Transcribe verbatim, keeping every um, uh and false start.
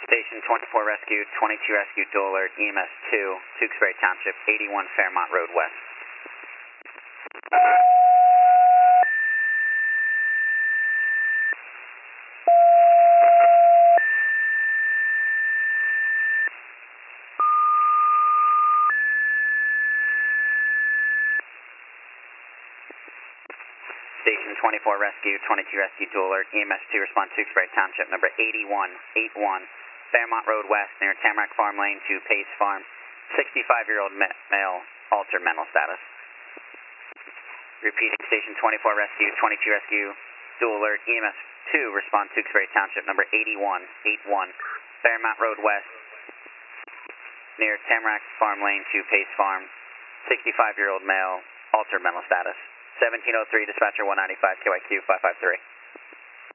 Station twenty-four Rescue, twenty-two Rescue, dual alert, E M S two, Tewksbury Township, eighty-one Fairmont Road West. Station twenty-four Rescue, twenty-two Rescue, dual alert, E M S two, respond Tewksbury Township, number eighty-one eighty-one, Fairmont Road West, near Tamarack Farm Lane to Pace Farm, sixty-five-year-old male, altered mental status. Repeating, Station twenty-four Rescue, twenty-two Rescue, dual alert, E M S two, respond Tewksbury Township, number eighty-one eighty-one, Fairmont Road West, near Tamarack Farm Lane to Pace Farm, sixty-five-year-old male, altered mental status. seventeen oh three, dispatcher one ninety-five, K Y Q five five three.